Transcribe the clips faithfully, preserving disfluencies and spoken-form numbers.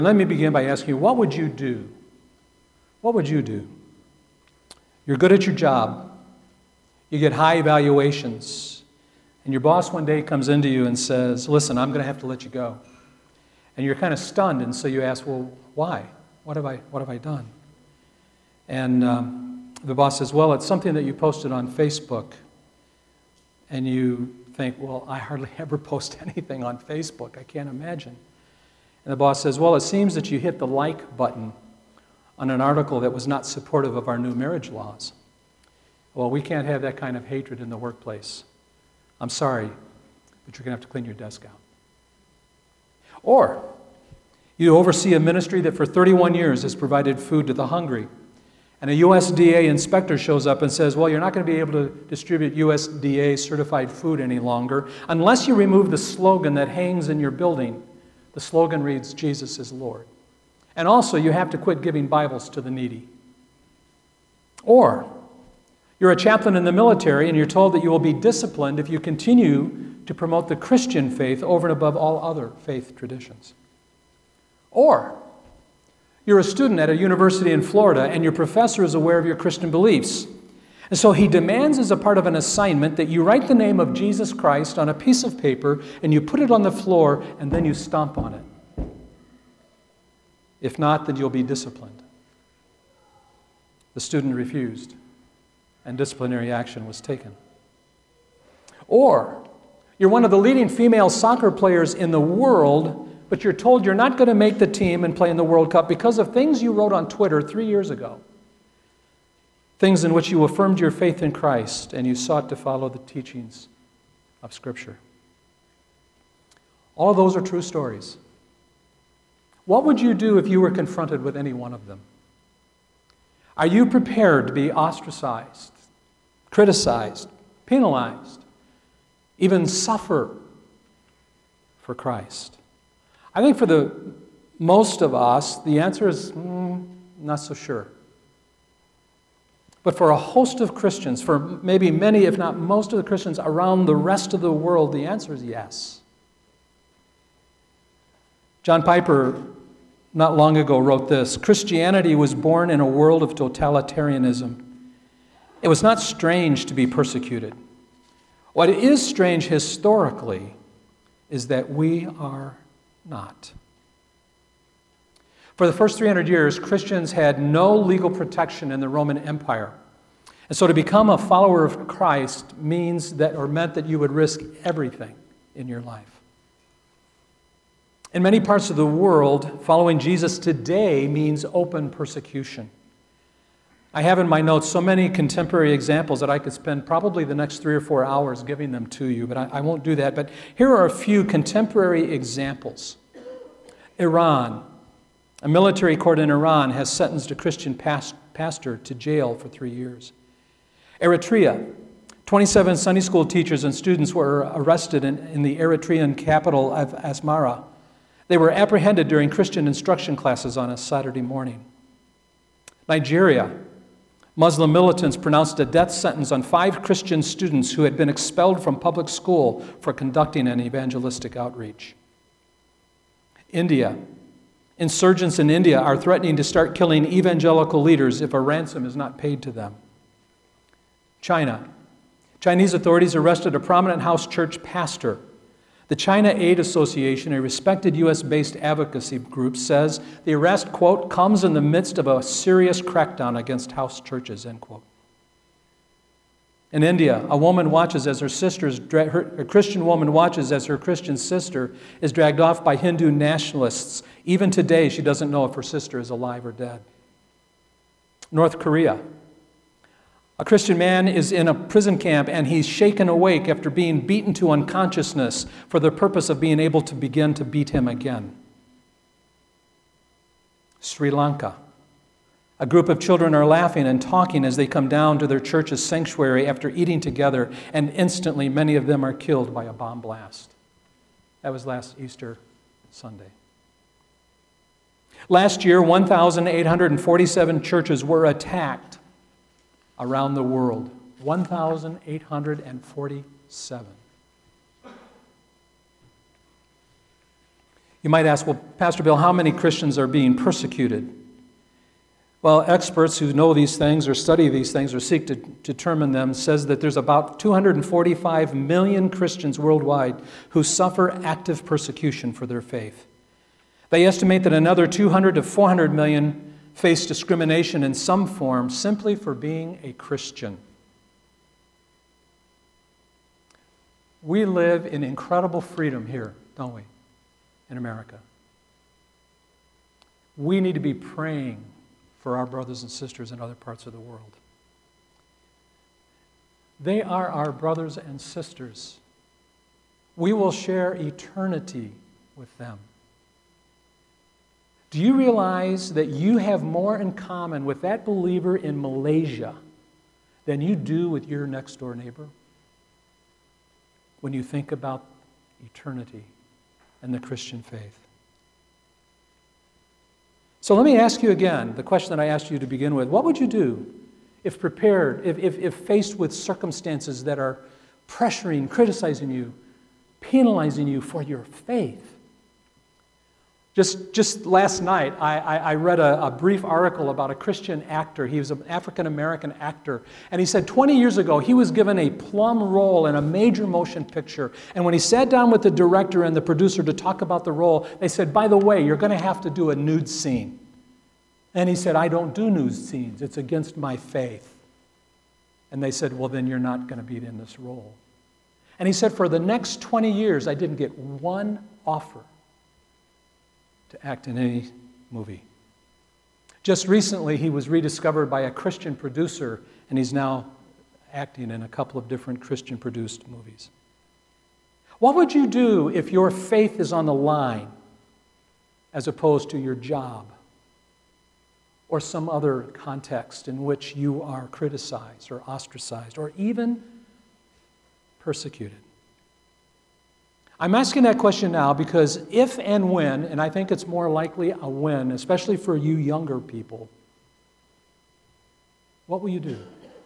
Let me begin by asking you, what would you do? What would you do? You're good at your job. You get high evaluations. And your boss one day comes into you and says, listen, I'm going to have to let you go. And you're kind of stunned, and so you ask, well, why? What have I, what have I done? And um, the boss says, well, it's something that you posted on Facebook. And you think, well, I hardly ever post anything on Facebook. I can't imagine. And the boss says, well, it seems that you hit the like button on an article that was not supportive of our new marriage laws. Well, we can't have that kind of hatred in the workplace. I'm sorry, but you're going to have to clean your desk out. Or you oversee a ministry that for thirty-one years has provided food to the hungry. And a U S D A inspector shows up and says, well, you're not going to be able to distribute U S D A certified food any longer unless you remove the slogan that hangs in your building. The slogan reads, Jesus is Lord. And also, you have to quit giving Bibles to the needy. Or, you're a chaplain in the military and you're told that you will be disciplined if you continue to promote the Christian faith over and above all other faith traditions. Or, you're a student at a university in Florida and your professor is aware of your Christian beliefs. And so he demands as a part of an assignment that you write the name of Jesus Christ on a piece of paper and you put it on the floor and then you stomp on it. If not, then you'll be disciplined. The student refused, and disciplinary action was taken. Or, you're one of the leading female soccer players in the world, but you're told you're not going to make the team and play in the World Cup because of things you wrote on Twitter three years ago. Things in which you affirmed your faith in Christ and you sought to follow the teachings of Scripture. All of those are true stories. What would you do if you were confronted with any one of them? Are you prepared to be ostracized, criticized, penalized, even suffer for Christ? I think for the most of us, the answer is mm, not so sure. But for a host of Christians, for maybe many, if not most of the Christians around the rest of the world, the answer is yes. John Piper, not long ago, wrote this: Christianity was born in a world of totalitarianism. It was not strange to be persecuted. What is strange historically is that we are not. For the first three hundred years, Christians had no legal protection in the Roman Empire. And so to become a follower of Christ means that, or meant that you would risk everything in your life. In many parts of the world, following Jesus today means open persecution. I have in my notes so many contemporary examples that I could spend probably the next three or four hours giving them to you, but I, I won't do that. But here are a few contemporary examples. Iran. A military court in Iran has sentenced a Christian past, pastor to jail for three years. Eritrea. twenty-seven Sunday school teachers and students were arrested in, in the Eritrean capital of Asmara. They were apprehended during Christian instruction classes on a Saturday morning. Nigeria. Muslim militants pronounced a death sentence on five Christian students who had been expelled from public school for conducting an evangelistic outreach. India. Insurgents in India are threatening to start killing evangelical leaders if a ransom is not paid to them. China. Chinese authorities arrested a prominent house church pastor. The China Aid Association, a respected U S-based advocacy group, says the arrest, quote, comes in the midst of a serious crackdown against house churches, end quote. In India, a woman watches as her sister's, her, a Christian woman watches as her Christian sister is dragged off by Hindu nationalists. Even today, she doesn't know if her sister is alive or dead. North Korea. A Christian man is in a prison camp and he's shaken awake after being beaten to unconsciousness for the purpose of being able to begin to beat him again. Sri Lanka. A group of children are laughing and talking as they come down to their church's sanctuary after eating together, and instantly many of them are killed by a bomb blast. That was last Easter Sunday. Last year, one thousand eight hundred forty-seven churches were attacked around the world. one thousand eight hundred forty-seven. You might ask, well, Pastor Bill, how many Christians are being persecuted? Well, experts who know these things or study these things or seek to determine them says that there's about two hundred forty-five million Christians worldwide who suffer active persecution for their faith. They estimate that another two hundred to four hundred million face discrimination in some form simply for being a Christian. We live in incredible freedom here, don't we, in America? We need to be praying for our brothers and sisters in other parts of the world. They are our brothers and sisters. We will share eternity with them. Do you realize that you have more in common with that believer in Malaysia than you do with your next door neighbor? When you think about eternity and the Christian faith. So let me ask you again the question that I asked you to begin with. What would you do if prepared, if, if, if faced with circumstances that are pressuring, criticizing you, penalizing you for your faith? Just, just last night, I, I, I read a, a brief article about a Christian actor. He was an African-American actor. And he said twenty years ago, he was given a plum role in a major motion picture. And when he sat down with the director and the producer to talk about the role, they said, by the way, you're going to have to do a nude scene. And he said, I don't do nude scenes. It's against my faith. And they said, well, then you're not going to be in this role. And he said, for the next twenty years, I didn't get one offer to act in any movie. Just recently, he was rediscovered by a Christian producer, and he's now acting in a couple of different Christian-produced movies. What would you do if your faith is on the line as opposed to your job or some other context in which you are criticized or ostracized or even persecuted? I'm asking that question now because if and when, and I think it's more likely a when, especially for you younger people, what will you do?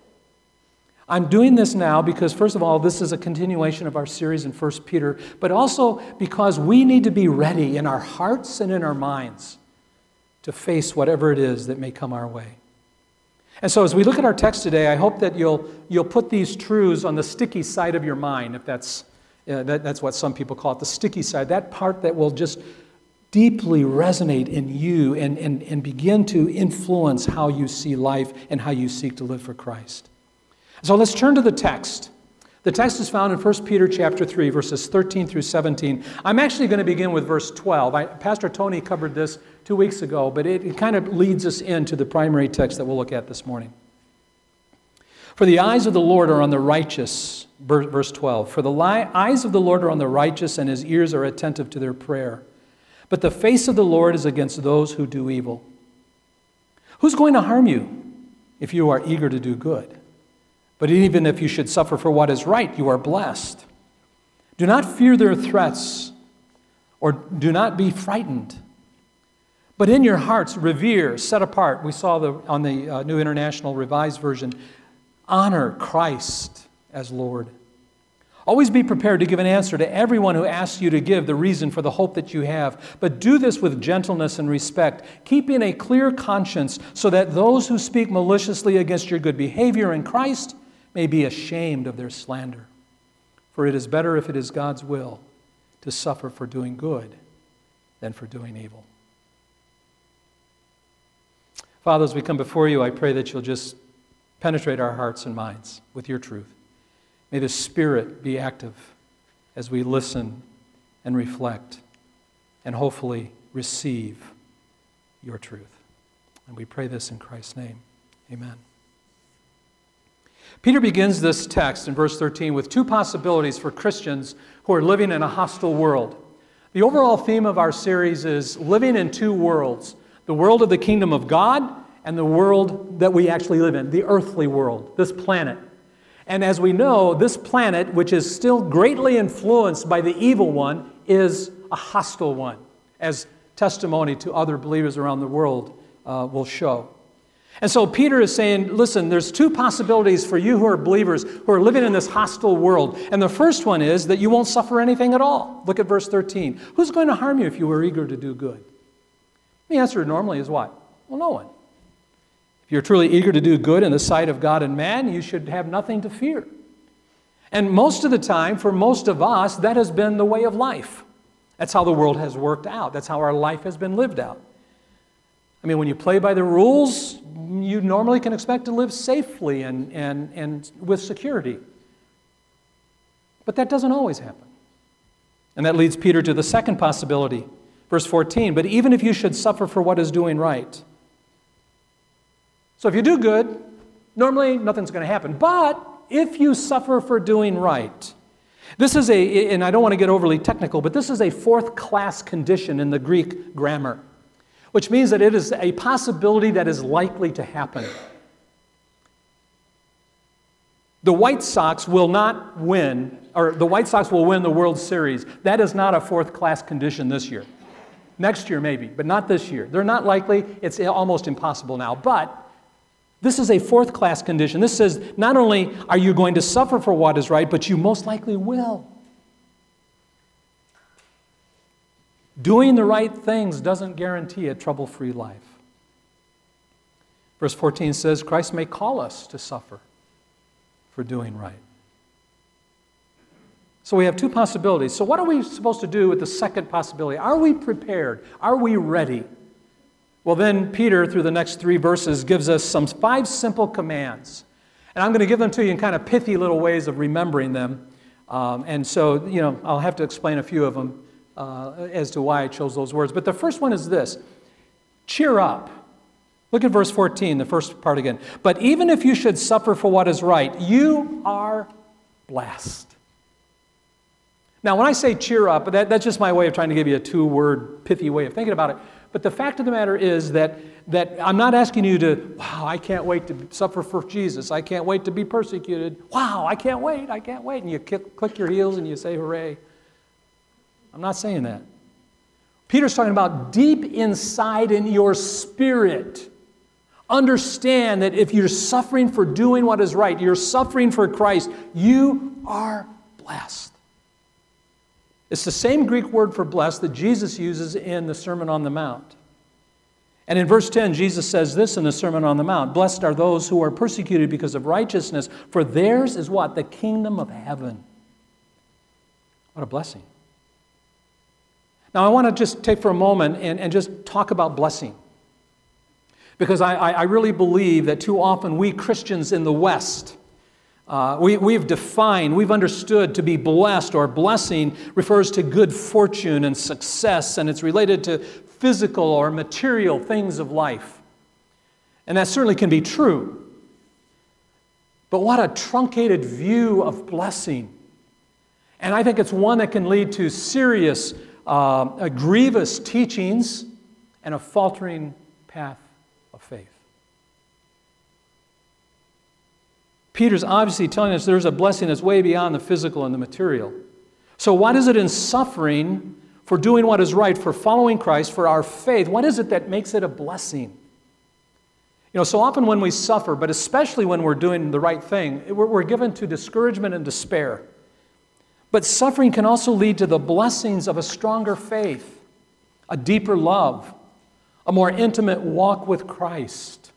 I'm doing this now because, first of all, this is a continuation of our series in First Peter, but also because we need to be ready in our hearts and in our minds to face whatever it is that may come our way. And so as we look at our text today, I hope that you'll, you'll put these truths on the sticky side of your mind, if that's Yeah, that, that's what some people call it, the sticky side, that part that will just deeply resonate in you and, and, and begin to influence how you see life and how you seek to live for Christ. So let's turn to the text. The text is found in First Peter chapter three, verses thirteen through seventeen. I'm actually going to begin with verse twelve. I, Pastor Tony covered this two weeks ago, but it, it kind of leads us into the primary text that we'll look at this morning. For the eyes of the Lord are on the righteous, verse twelve. For the li- eyes of the Lord are on the righteous, and his ears are attentive to their prayer. But the face of the Lord is against those who do evil. Who's going to harm you if you are eager to do good? But even if you should suffer for what is right, you are blessed. Do not fear their threats, or do not be frightened. But in your hearts, revere, set apart. We saw the, on the uh, New International Revised Version, honor Christ as Lord. Always be prepared to give an answer to everyone who asks you to give the reason for the hope that you have. But do this with gentleness and respect, keeping a clear conscience so that those who speak maliciously against your good behavior in Christ may be ashamed of their slander. For it is better, if it is God's will, to suffer for doing good than for doing evil. Father, as we come before you, I pray that you'll just penetrate our hearts and minds with your truth. May the Spirit be active as we listen and reflect and hopefully receive your truth. And we pray this in Christ's name. Amen. Peter begins this text in verse thirteen with two possibilities for Christians who are living in a hostile world. The overall theme of our series is living in two worlds, the world of the kingdom of God and the world that we actually live in, the earthly world, this planet. And as we know, this planet, which is still greatly influenced by the evil one, is a hostile one, as testimony to other believers around the world uh, will show. And so Peter is saying, listen, there's two possibilities for you who are believers, who are living in this hostile world. And the first one is that you won't suffer anything at all. Look at verse thirteen. Who's going to harm you if you were eager to do good? The answer normally is what? Well, no one. If you're truly eager to do good in the sight of God and man, you should have nothing to fear. And most of the time, for most of us, that has been the way of life. That's how the world has worked out. That's how our life has been lived out. I mean, when you play by the rules, you normally can expect to live safely and, and, and with security. But that doesn't always happen. And that leads Peter to the second possibility. Verse fourteen, but even if you should suffer for what is doing right. So if you do good, normally nothing's going to happen. But if you suffer for doing right, this is a, and I don't want to get overly technical, but this is a fourth-class condition in the Greek grammar, which means that it is a possibility that is likely to happen. The White Sox will not win, or the White Sox will win the World Series. That is not a fourth-class condition this year. Next year maybe, but not this year. They're not likely. It's almost impossible now. But this is a fourth-class condition. This says not only are you going to suffer for what is right, but you most likely will. Doing the right things doesn't guarantee a trouble-free life. Verse fourteen says, Christ may call us to suffer for doing right. So we have two possibilities. So what are we supposed to do with the second possibility? Are we prepared? Are we ready? Well, then Peter, through the next three verses, gives us some five simple commands. And I'm going to give them to you in kind of pithy little ways of remembering them. Um, and so, you know, I'll have to explain a few of them uh, as to why I chose those words. But the first one is this: cheer up. Look at verse fourteen, the first part again. But even if you should suffer for what is right, you are blessed. Now, when I say cheer up, that, that's just my way of trying to give you a two-word, pithy way of thinking about it. But the fact of the matter is that, that I'm not asking you to, wow, I can't wait to suffer for Jesus. I can't wait to be persecuted. Wow, I can't wait, I can't wait. And you kick, click your heels and you say, hooray. I'm not saying that. Peter's talking about deep inside in your spirit. Understand that if you're suffering for doing what is right, you're suffering for Christ, you are blessed. It's the same Greek word for blessed that Jesus uses in the Sermon on the Mount. And in verse ten, Jesus says this in the Sermon on the Mount: blessed are those who are persecuted because of righteousness, for theirs is what? The kingdom of heaven. What a blessing. Now I want to just take for a moment and, and just talk about blessing. Because I, I, I really believe that too often we Christians in the West, Uh, we, we've defined, we've understood to be blessed or blessing refers to good fortune and success, and it's related to physical or material things of life. And that certainly can be true. But what a truncated view of blessing. And I think it's one that can lead to serious, uh, grievous teachings and a faltering path of faith. Peter's obviously telling us there's a blessing that's way beyond the physical and the material. So what is it in suffering for doing what is right, for following Christ, for our faith? What is it that makes it a blessing? You know, so often when we suffer, but especially when we're doing the right thing, we're, we're given to discouragement and despair. But suffering can also lead to the blessings of a stronger faith, a deeper love, a more intimate walk with Christ.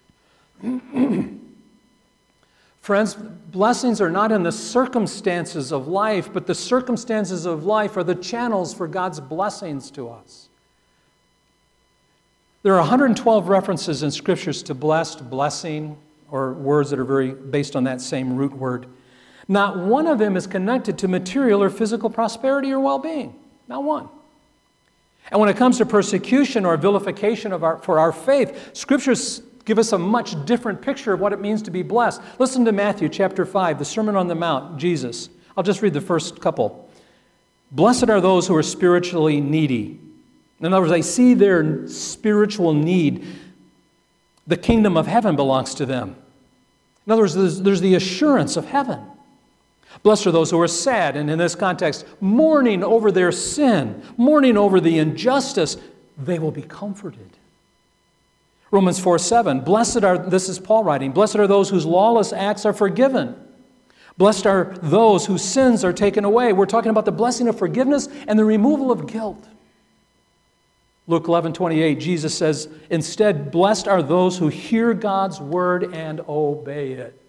Friends, blessings are not in the circumstances of life, but the circumstances of life are the channels for God's blessings to us. There are one hundred twelve references in Scriptures to blessed, blessing, or words that are very based on that same root word. Not one of them is connected to material or physical prosperity or well-being. Not one. And when it comes to persecution or vilification of our, for our faith, Scriptures give us a much different picture of what it means to be blessed. Listen to Matthew chapter five, the Sermon on the Mount, Jesus. I'll just read the first couple. Blessed are those who are spiritually needy. In other words, they see their spiritual need. The kingdom of heaven belongs to them. In other words, there's, there's the assurance of heaven. Blessed are those who are sad, and in this context, mourning over their sin, mourning over the injustice. They will be comforted. Romans four seven, blessed are, this is Paul writing, blessed are those whose lawless acts are forgiven. Blessed are those whose sins are taken away. We're talking about the blessing of forgiveness and the removal of guilt. Luke eleven twenty-eight, Jesus says, instead, blessed are those who hear God's word and obey it.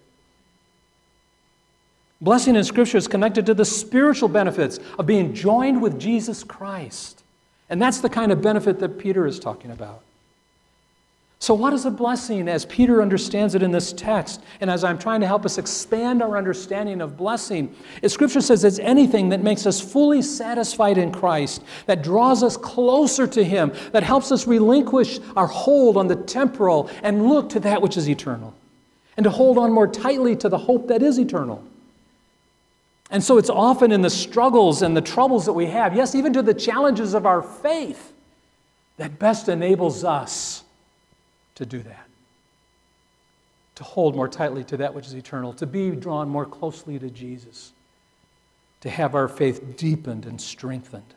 Blessing in Scripture is connected to the spiritual benefits of being joined with Jesus Christ. And that's the kind of benefit that Peter is talking about. So what is a blessing as Peter understands it in this text? And as I'm trying to help us expand our understanding of blessing, Scripture says it's anything that makes us fully satisfied in Christ, that draws us closer to Him, that helps us relinquish our hold on the temporal and look to that which is eternal, and to hold on more tightly to the hope that is eternal. And so it's often in the struggles and the troubles that we have, yes, even to the challenges of our faith, that best enables us to do that, to hold more tightly to that which is eternal, to be drawn more closely to Jesus, to have our faith deepened and strengthened.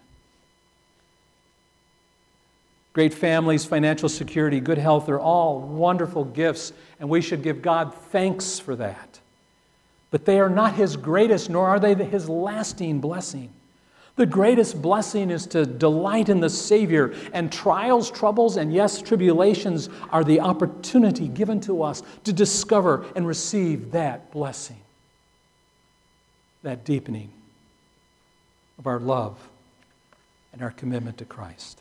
Great families, financial security, good health are all wonderful gifts, and we should give God thanks for that. But they are not His greatest, nor are they His lasting blessing. The greatest blessing is to delight in the Savior, and trials, troubles, and yes, tribulations are the opportunity given to us to discover and receive that blessing, that deepening of our love and our commitment to Christ.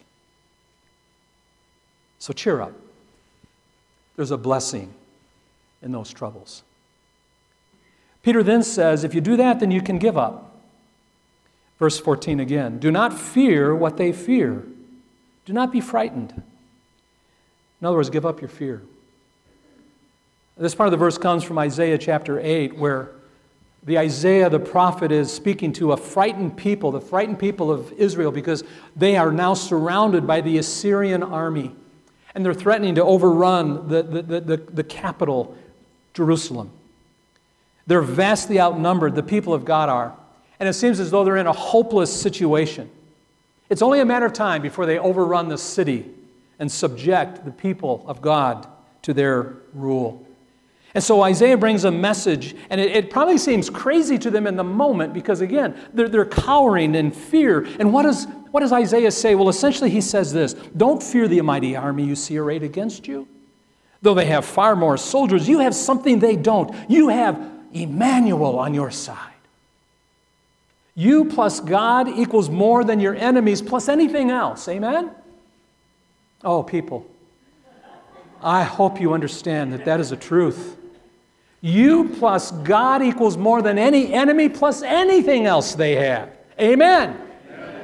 So cheer up. There's a blessing in those troubles. Peter then says, if you do that, then you can give up. Verse fourteen again, do not fear what they fear. Do not be frightened. In other words, give up your fear. This part of the verse comes from Isaiah chapter eight, where the Isaiah, the prophet, is speaking to a frightened people, the frightened people of Israel, because they are now surrounded by the Assyrian army, and they're threatening to overrun the, the, the, the, the capital, Jerusalem. They're vastly outnumbered, the people of God are. And it seems as though they're in a hopeless situation. It's only a matter of time before they overrun the city and subject the people of God to their rule. And so Isaiah brings a message, and it, it probably seems crazy to them in the moment because, again, they're, they're cowering in fear. And what, is, what does Isaiah say? Well, essentially he says this, don't fear the mighty army you see arrayed against you. Though they have far more soldiers, you have something they don't. You have Emmanuel on your side. You plus God equals more than your enemies plus anything else. Amen? Oh, people, I hope you understand that that is a truth. You plus God equals more than any enemy plus anything else they have. Amen? Amen.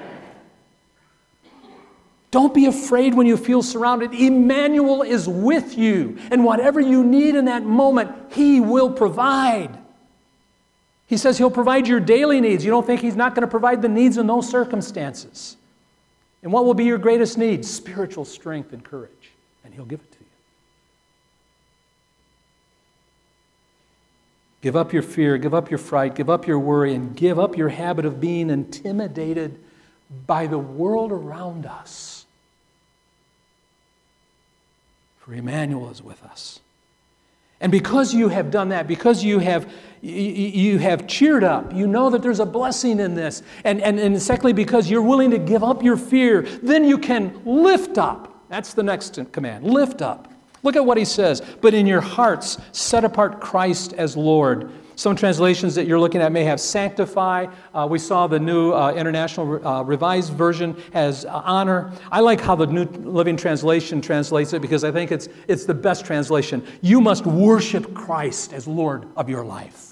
Don't be afraid when you feel surrounded. Emmanuel is with you. And whatever you need in that moment, He will provide. He says He'll provide your daily needs. You don't think He's not going to provide the needs in those circumstances. And what will be your greatest need? Spiritual strength and courage. And He'll give it to you. Give up your fear, give up your fright, give up your worry, and give up your habit of being intimidated by the world around us. For Emmanuel is with us. And because you have done that, because you have you have cheered up, you know that there's a blessing in this. And, and, and secondly, because you're willing to give up your fear, then you can lift up. That's the next command. Lift up. Look at what he says. But in your hearts, set apart Christ as Lord. Some translations that you're looking at may have sanctify. Uh, we saw the New uh, International uh, Revised Version has uh, honor. I like how the New Living Translation translates it because I think it's, it's the best translation. You must worship Christ as Lord of your life.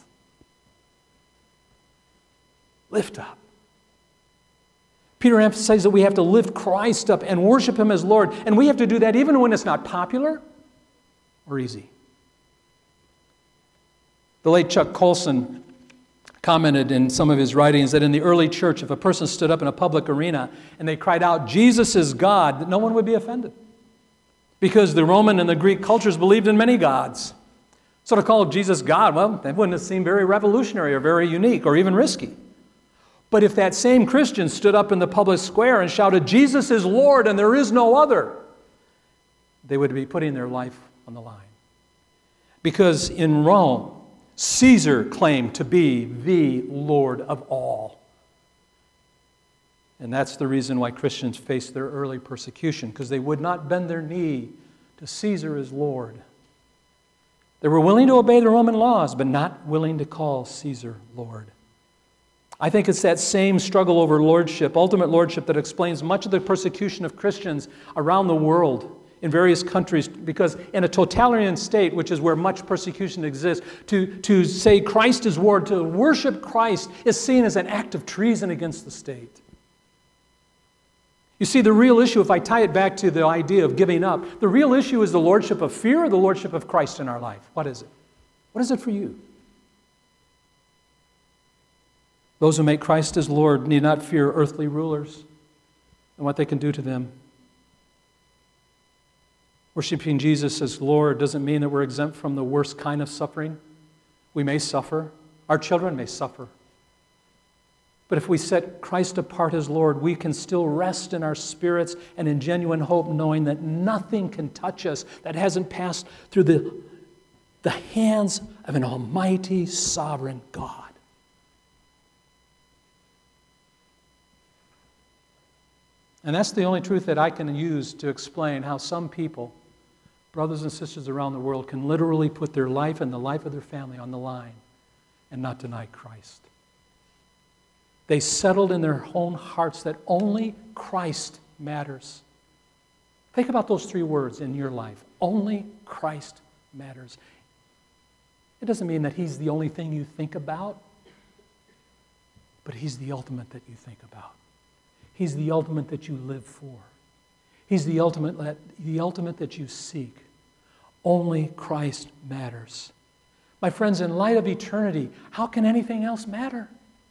Lift up. Peter emphasizes that we have to lift Christ up and worship Him as Lord. And we have to do that even when it's not popular or easy. The late Chuck Colson commented in some of his writings that in the early church, if a person stood up in a public arena and they cried out, Jesus is God, that no one would be offended. Because the Roman and the Greek cultures believed in many gods. So to call Jesus God, well, that wouldn't have seemed very revolutionary or very unique or even risky. But if that same Christian stood up in the public square and shouted, Jesus is Lord and there is no other, they would be putting their life on the line. Because in Rome, Caesar claimed to be the Lord of all. And that's the reason why Christians faced their early persecution, because they would not bend their knee to Caesar as Lord. They were willing to obey the Roman laws, but not willing to call Caesar Lord. I think it's that same struggle over lordship, ultimate lordship, that explains much of the persecution of Christians around the world in various countries, because in a totalitarian state, which is where much persecution exists, to, to say Christ is Lord, to worship Christ, is seen as an act of treason against the state. You see, the real issue, if I tie it back to the idea of giving up, the real issue is the lordship of fear or the lordship of Christ in our life. What is it? What is it for you? Those who make Christ as Lord need not fear earthly rulers and what they can do to them. Worshiping Jesus as Lord doesn't mean that we're exempt from the worst kind of suffering. We may suffer. Our children may suffer. But if we set Christ apart as Lord, we can still rest in our spirits and in genuine hope, knowing that nothing can touch us that hasn't passed through the, the hands of an almighty, sovereign God. And that's the only truth that I can use to explain how some people, brothers and sisters around the world, can literally put their life and the life of their family on the line and not deny Christ. They settled in their own hearts that only Christ matters. Think about those three words in your life. Only Christ matters. It doesn't mean that He's the only thing you think about, but He's the ultimate that you think about. He's the ultimate that you live for. He's the ultimate, the ultimate that you seek. Only Christ matters. My friends, in light of eternity, how can anything else matter?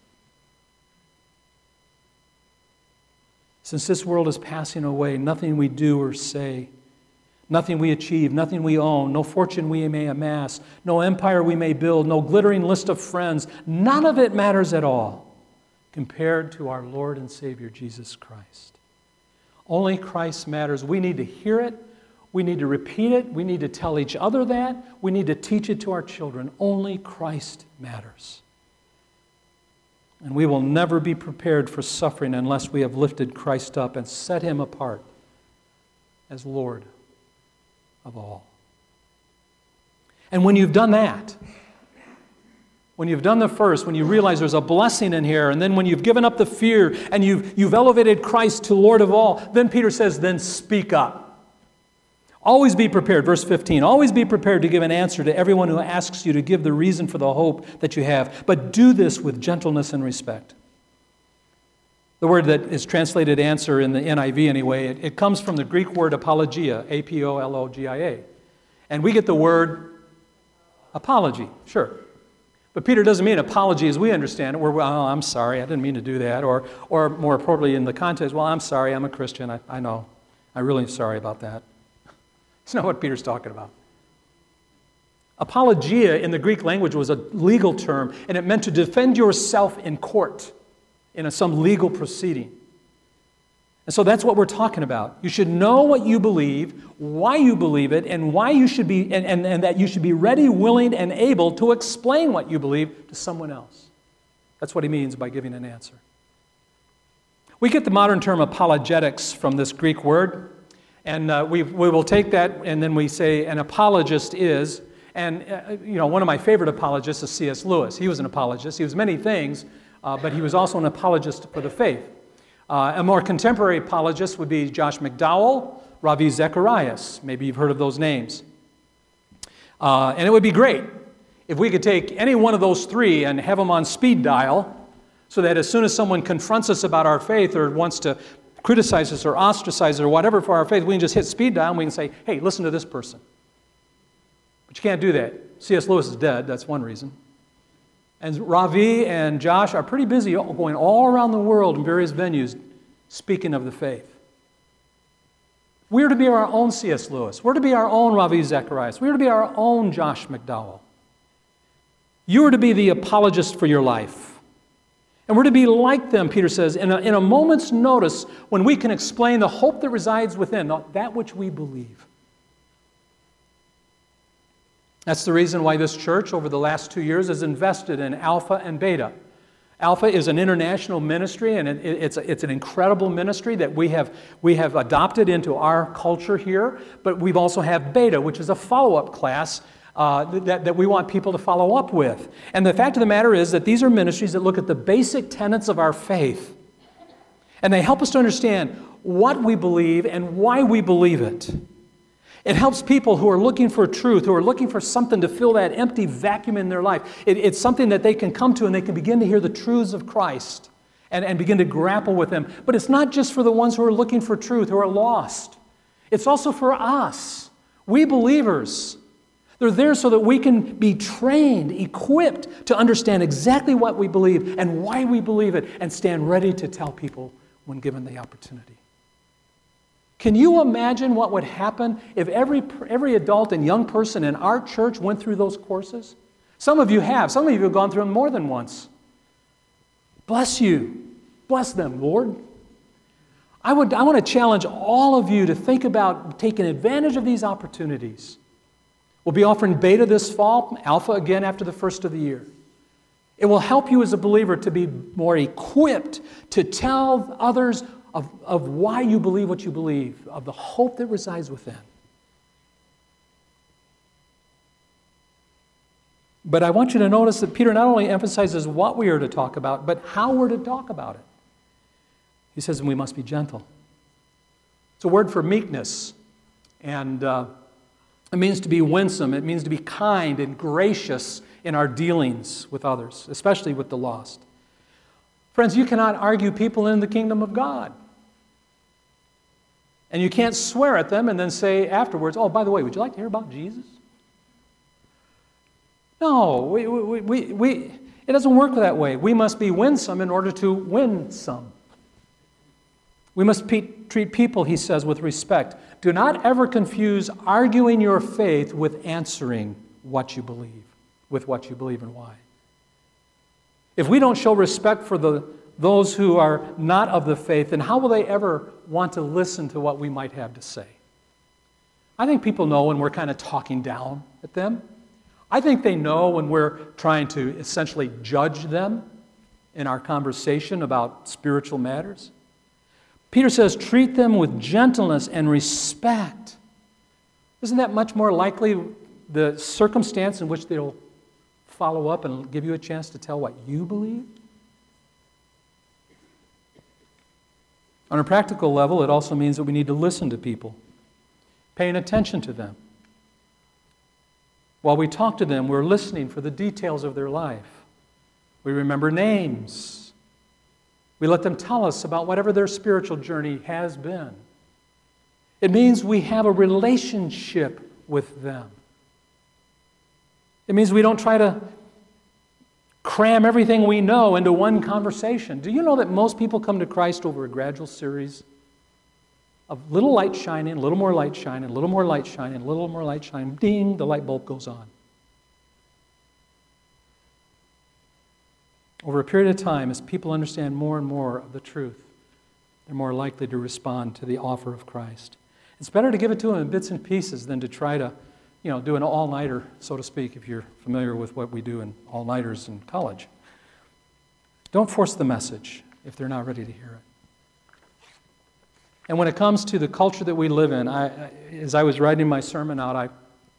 Since this world is passing away, nothing we do or say, nothing we achieve, nothing we own, no fortune we may amass, no empire we may build, no glittering list of friends, none of it matters at all compared to our Lord and Savior, Jesus Christ. Only Christ matters. We need to hear it. We need to repeat it. We need to tell each other that. We need to teach it to our children. Only Christ matters. And we will never be prepared for suffering unless we have lifted Christ up and set Him apart as Lord of all. And when you've done that, when you've done the first, when you realize there's a blessing in here, and then when you've given up the fear and you've, you've elevated Christ to Lord of all, then Peter says, then speak up. Always be prepared, verse fifteen, always be prepared to give an answer to everyone who asks you to give the reason for the hope that you have, but do this with gentleness and respect. The word that is translated answer in the N I V anyway, it, it comes from the Greek word apologia, A P O L O G I A. And we get the word apology, sure. But Peter doesn't mean apology as we understand it, where, well, I'm sorry, I didn't mean to do that. Or, or more appropriately in the context, well, I'm sorry, I'm a Christian, I, I know. I'm really sorry about that. It's not what Peter's talking about. Apologia in the Greek language was a legal term, and it meant to defend yourself in court, in a, some legal proceeding. And so that's what we're talking about. You should know what you believe, why you believe it, and why you should be, and, and, and that you should be ready, willing, and able to explain what you believe to someone else. That's what he means by giving an answer. We get the modern term apologetics from this Greek word, and uh, we we will take that, and then we say an apologist is, and uh, you know, one of my favorite apologists is C S Lewis. He was an apologist. He was many things, uh, but he was also an apologist for the faith. Uh, a more contemporary apologist would be Josh McDowell, Ravi Zacharias. Maybe you've heard of those names. Uh, and it would be great if we could take any one of those three and have them on speed dial so that as soon as someone confronts us about our faith or wants to criticize us or ostracize us or whatever for our faith, we can just hit speed dial and we can say, hey, listen to this person. But you can't do that. C S Lewis is dead. That's one reason. And Ravi and Josh are pretty busy going all around the world in various venues speaking of the faith. We're to be our own C S Lewis. We're to be our own Ravi Zacharias. We're to be our own Josh McDowell. You are to be the apologist for your life. And we're to be like them, Peter says, in a, in a moment's notice when we can explain the hope that resides within, that which we believe. That's the reason why this church over the last two years has invested in Alpha and Beta. Alpha is an international ministry, and it, it's, a, it's an incredible ministry that we have, we have adopted into our culture here, but we've also have Beta, which is a follow-up class uh, that, that we want people to follow up with. And the fact of the matter is that these are ministries that look at the basic tenets of our faith, and they help us to understand what we believe and why we believe it. It helps people who are looking for truth, who are looking for something to fill that empty vacuum in their life. It, it's something that they can come to and they can begin to hear the truths of Christ and, and begin to grapple with them. But it's not just for the ones who are looking for truth, who are lost. It's also for us, we believers. They're there so that we can be trained, equipped to understand exactly what we believe and why we believe it and stand ready to tell people when given the opportunity. Can you imagine what would happen if every, every adult and young person in our church went through those courses? Some of you have. Some of you have gone through them more than once. Bless you. Bless them, Lord. I, would, I want to challenge all of you to think about taking advantage of these opportunities. We'll be offering Beta this fall, Alpha again after the first of the year. It will help you as a believer to be more equipped to tell others Of, of why you believe what you believe, of the hope that resides within. But I want you to notice that Peter not only emphasizes what we are to talk about, but how we're to talk about it. He says we must be gentle. It's a word for meekness, and uh, it means to be winsome. It means to be kind and gracious in our dealings with others, especially with the lost. Friends, you cannot argue people in the kingdom of God. And you can't swear at them and then say afterwards, oh, by the way, would you like to hear about Jesus? No, we, we, we, we, it doesn't work that way. We must be winsome in order to win some. We must pe- treat people, he says, with respect. Do not ever confuse arguing your faith with answering what you believe, with what you believe and why. If we don't show respect for the those who are not of the faith, then how will they ever want to listen to what we might have to say? I think people know when we're kind of talking down at them. I think they know when we're trying to essentially judge them in our conversation about spiritual matters. Peter says, treat them with gentleness and respect. Isn't that much more likely the circumstance in which they'll follow up and give you a chance to tell what you believe? On a practical level, it also means that we need to listen to people, paying attention to them. While we talk to them, we're listening for the details of their life. We remember names. We let them tell us about whatever their spiritual journey has been. It means we have a relationship with them. It means we don't try to cram everything we know into one conversation. Do you know that most people come to Christ over a gradual series of little light shining, a little more light shining, a little more light shining, a little more light shining, ding, the light bulb goes on. Over a period of time, as people understand more and more of the truth, they're more likely to respond to the offer of Christ. It's better to give it to them in bits and pieces than to try to you know, do an all-nighter, so to speak, if you're familiar with what we do in all-nighters in college. Don't force the message if they're not ready to hear it. And when it comes to the culture that we live in, I, as I was writing my sermon out, I,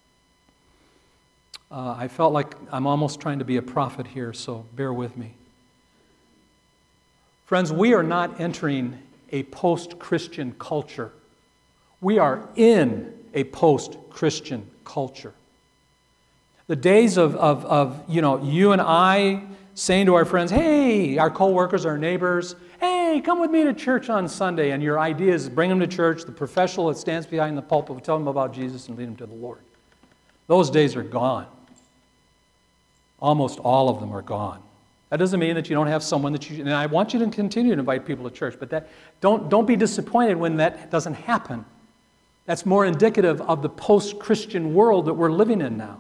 uh, I felt like I'm almost trying to be a prophet here, so bear with me. Friends, we are not entering a post-Christian culture. We are in a post-Christian culture. The days of, of, of, you know, you and I saying to our friends, hey, our co-workers, our neighbors, hey, come with me to church on Sunday, and your idea is bring them to church, the professional that stands behind the pulpit will tell them about Jesus and lead them to the Lord. Those days are gone. Almost all of them are gone. That doesn't mean that you don't have someone that you, and I want you to continue to invite people to church, but that don't, don't be disappointed when that doesn't happen. That's more indicative of the post-Christian world that we're living in now.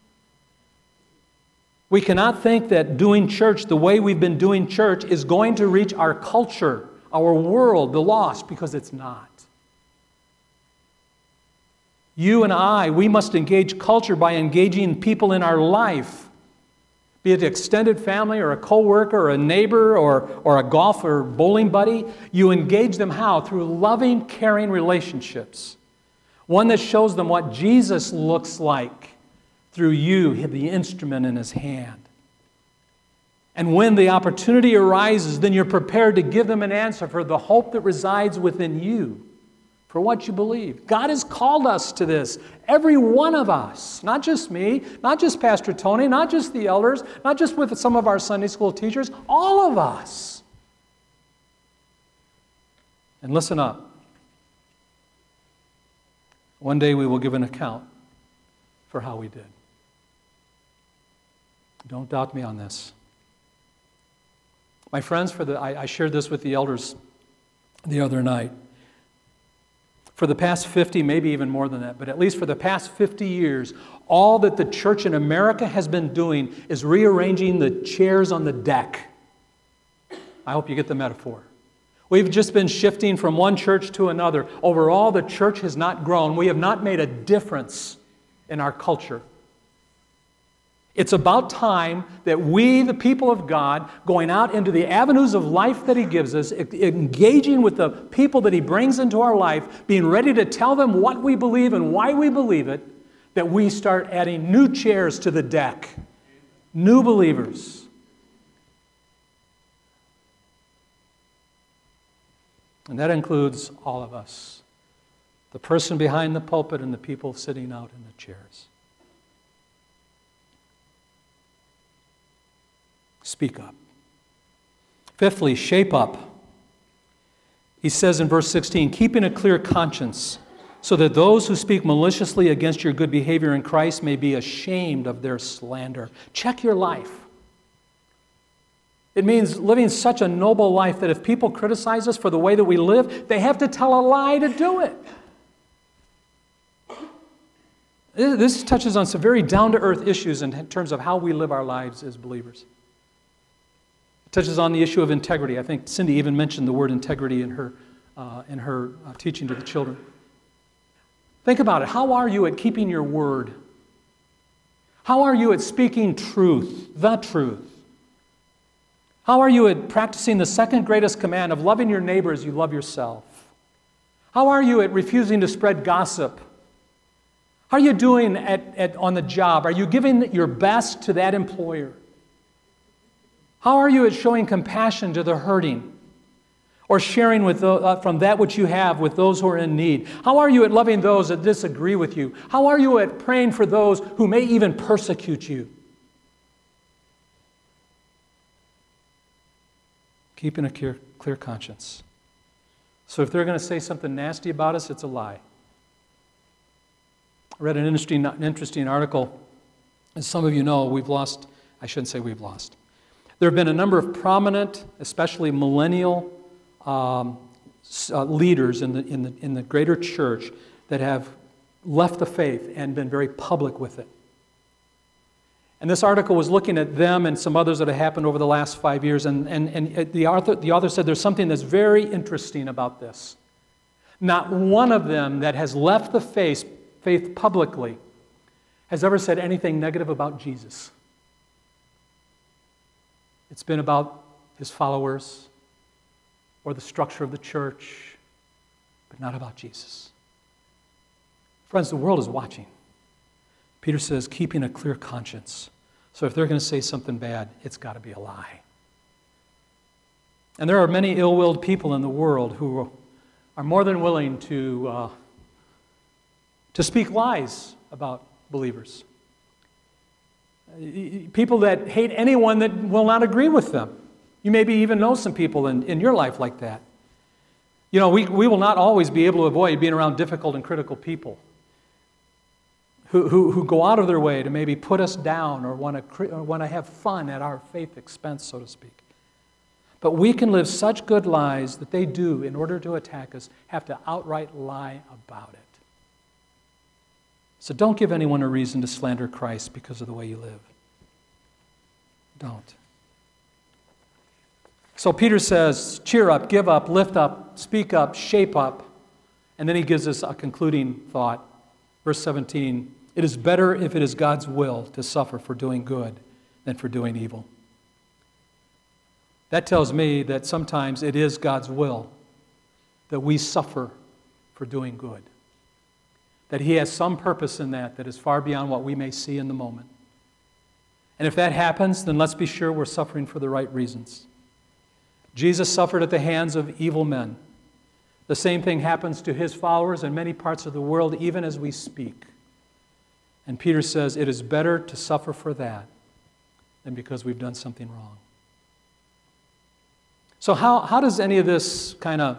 We cannot think that doing church the way we've been doing church is going to reach our culture, our world, the lost, because it's not. You and I, we must engage culture by engaging people in our life, be it extended family or a coworker or a neighbor or, or a golf or bowling buddy. You engage them how? Through loving, caring relationships. One that shows them what Jesus looks like through you, the instrument in His hand. And when the opportunity arises, then you're prepared to give them an answer for the hope that resides within you, for what you believe. God has called us to this, every one of us, not just me, not just Pastor Tony, not just the elders, not just with some of our Sunday school teachers, all of us. And listen up. One day we will give an account for how we did. Don't doubt me on this. My friends, for the I, I shared this with the elders the other night. For the past fifty, maybe even more than that, but at least for the past fifty years, all that the church in America has been doing is rearranging the chairs on the deck. I hope you get the metaphor. We've just been shifting from one church to another. Overall, the church has not grown. We have not made a difference in our culture. It's about time that we, the people of God, going out into the avenues of life that He gives us, engaging with the people that He brings into our life, being ready to tell them what we believe and why we believe it, that we start adding new chairs to the deck, new believers. And that includes all of us, the person behind the pulpit and the people sitting out in the chairs. Speak up. Fifthly, shape up. He says in verse sixteen, keeping a clear conscience, so that those who speak maliciously against your good behavior in Christ may be ashamed of their slander. Check your life. It means living such a noble life that if people criticize us for the way that we live, they have to tell a lie to do it. This touches on some very down-to-earth issues in terms of how we live our lives as believers. It touches on the issue of integrity. I think Cindy even mentioned the word integrity in her, uh, in her uh, teaching to the children. Think about it. How are you at keeping your word? How are you at speaking truth, the truth? How are you at practicing the second greatest command of loving your neighbor as you love yourself? How are you at refusing to spread gossip? How are you doing at, at, on the job? Are you giving your best to that employer? How are you at showing compassion to the hurting? Or sharing with the, uh, from that which you have with those who are in need? How are you at loving those that disagree with you? How are you at praying for those who may even persecute you? Keeping a clear, clear conscience. So if they're going to say something nasty about us, it's a lie. I read an interesting, an interesting article. As some of you know, we've lost, I shouldn't say we've lost. There have been a number of prominent, especially millennial um, uh, leaders in the, in, the, in the greater church that have left the faith and been very public with it. And this article was looking at them and some others that have happened over the last five years, and, and, and the, author, the author said there's something that's very interesting about this. Not one of them that has left the faith, faith publicly has ever said anything negative about Jesus. It's been about his followers or the structure of the church, but not about Jesus. Friends, the world is watching. Peter says, keeping a clear conscience. So if they're going to say something bad, it's got to be a lie. And there are many ill-willed people in the world who are more than willing to, uh, to speak lies about believers. People that hate anyone that will not agree with them. You maybe even know some people in, in your life like that. You know, we, we will not always be able to avoid being around difficult and critical people. Who, who, who go out of their way to maybe put us down or want to or want to have fun at our faith expense, so to speak. But we can live such good lives that they do, in order to attack us, have to outright lie about it. So don't give anyone a reason to slander Christ because of the way you live. Don't. So Peter says, cheer up, give up, lift up, speak up, shape up. And then he gives us a concluding thought. Verse seventeen, it is better if it is God's will to suffer for doing good than for doing evil. That tells me that sometimes it is God's will that we suffer for doing good. That He has some purpose in that that is far beyond what we may see in the moment. And if that happens, then let's be sure we're suffering for the right reasons. Jesus suffered at the hands of evil men. The same thing happens to His followers in many parts of the world, even as we speak. And Peter says it is better to suffer for that than because we've done something wrong. So how, how does any of this kind of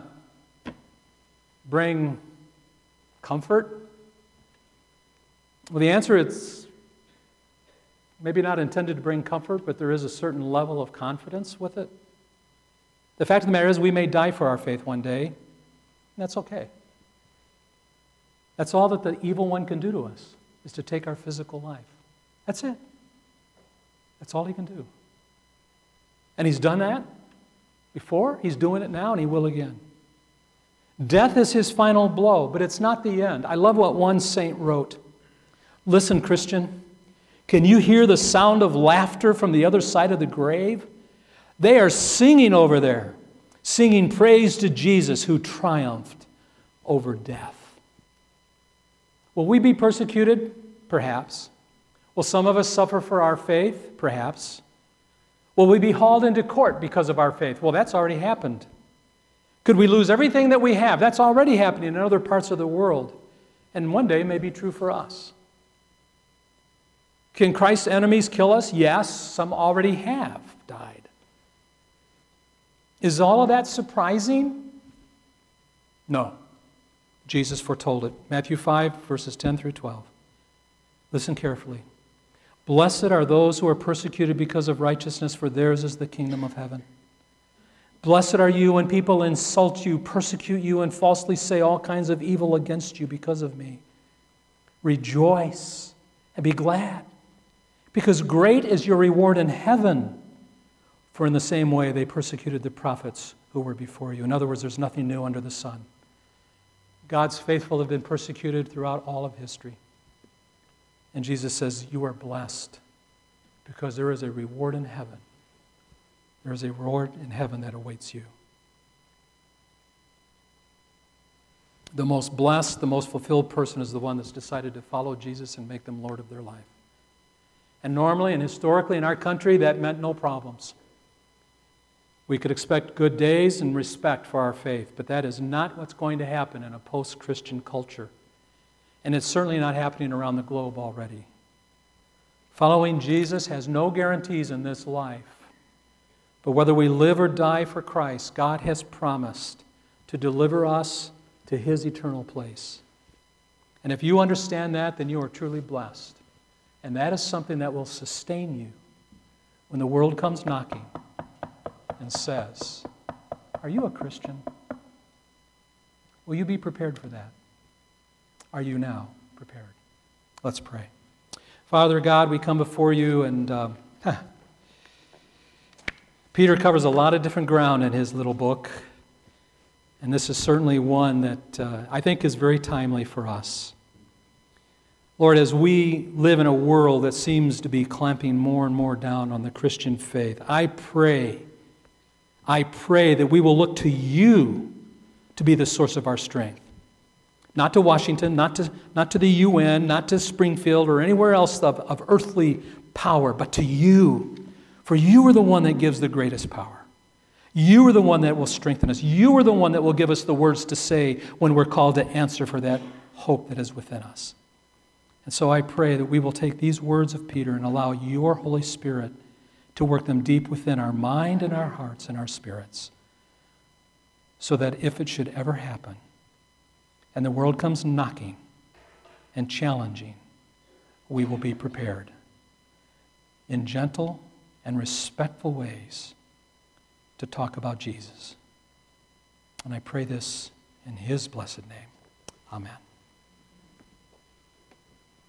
bring comfort? Well, the answer is maybe not intended to bring comfort, but there is a certain level of confidence with it. The fact of the matter is we may die for our faith one day. That's okay. That's all that the evil one can do to us, is to take our physical life. That's it. That's all he can do. And he's done that before, he's doing it now, and he will again. Death is his final blow, but it's not the end. I love what one saint wrote. Listen, Christian, can you hear the sound of laughter from the other side of the grave? They are singing over there, singing praise to Jesus who triumphed over death. Will we be persecuted? Perhaps. Will some of us suffer for our faith? Perhaps. Will we be hauled into court because of our faith? Well, that's already happened. Could we lose everything that we have? That's already happening in other parts of the world. And one day it may be true for us. Can Christ's enemies kill us? Yes, some already have died. Is all of that surprising? No. Jesus foretold it. Matthew five, verses ten through twelve. Listen carefully. Blessed are those who are persecuted because of righteousness, for theirs is the kingdom of heaven. Blessed are you when people insult you, persecute you, and falsely say all kinds of evil against you because of me. Rejoice and be glad, because great is your reward in heaven. For in the same way they persecuted the prophets who were before you. In other words, there's nothing new under the sun. God's faithful have been persecuted throughout all of history. And Jesus says, you are blessed because there is a reward in heaven. There is a reward in heaven that awaits you. The most blessed, the most fulfilled person is the one that's decided to follow Jesus and make them Lord of their life. And normally and historically in our country, that meant no problems. We could expect good days and respect for our faith, but that is not what's going to happen in a post-Christian culture. And it's certainly not happening around the globe already. Following Jesus has no guarantees in this life. But whether we live or die for Christ, God has promised to deliver us to His eternal place. And if you understand that, then you are truly blessed. And that is something that will sustain you when the world comes knocking and says, are you a Christian? Will you be prepared for that? Are you now prepared? Let's pray. Father God, we come before you, and uh, Peter covers a lot of different ground in his little book, and this is certainly one that uh, I think is very timely for us. Lord, as we live in a world that seems to be clamping more and more down on the Christian faith, I pray, I pray that we will look to you to be the source of our strength. Not to Washington, not to, not to the U N, not to Springfield or anywhere else of, of earthly power, but to you. For you are the one that gives the greatest power. You are the one that will strengthen us. You are the one that will give us the words to say when we're called to answer for that hope that is within us. And so I pray that we will take these words of Peter and allow your Holy Spirit to work them deep within our mind and our hearts and our spirits, so that if it should ever happen, and the world comes knocking and challenging, we will be prepared in gentle and respectful ways to talk about Jesus. And I pray this in His blessed name. Amen.